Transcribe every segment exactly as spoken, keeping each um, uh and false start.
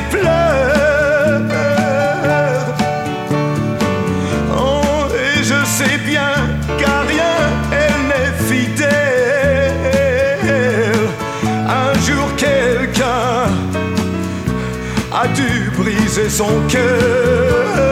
pleure. Oh, et je sais bien qu'à rien elle n'est fidèle. Un jour quelqu'un a dû briser son cœur.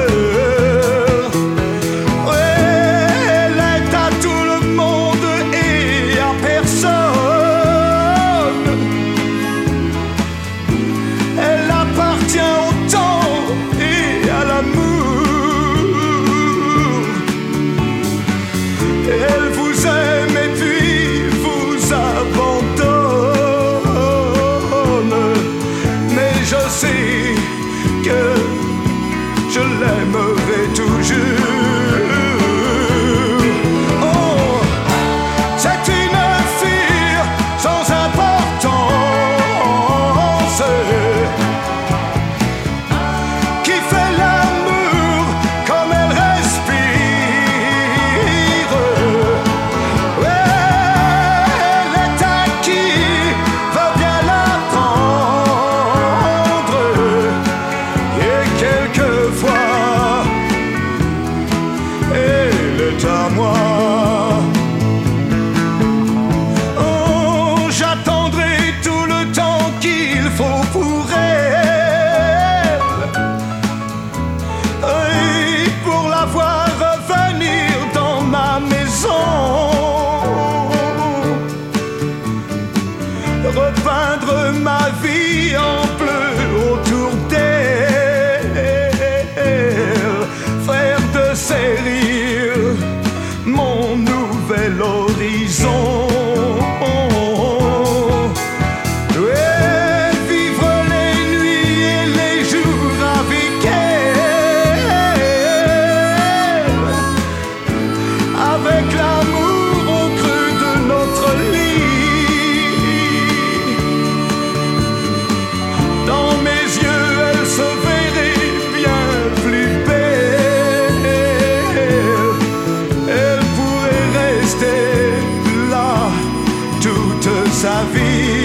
Elle vous aime et puis vous abandonne. Mais je sais que je l'aimerai toujours. Oh, c'est une fille sans importance qui fait l'amour comme elle respire. Elle est à qui veut bien l'attendre. Et quelquefois elle est à moi. Oh, j'attendrai tout le temps qu'il faut pour elle, et pour la voir revenir dans ma maison, repeindre ma vie en bleu autour d'elle, faire de ses rires mon nouvel horizon. Ouais, vivre les nuits et les jours avec elle, avec l'amour au creux de notre lit. Dans mes yeux, elle se verrait bien plus belle. Elle pourrait rester là toute sa vie.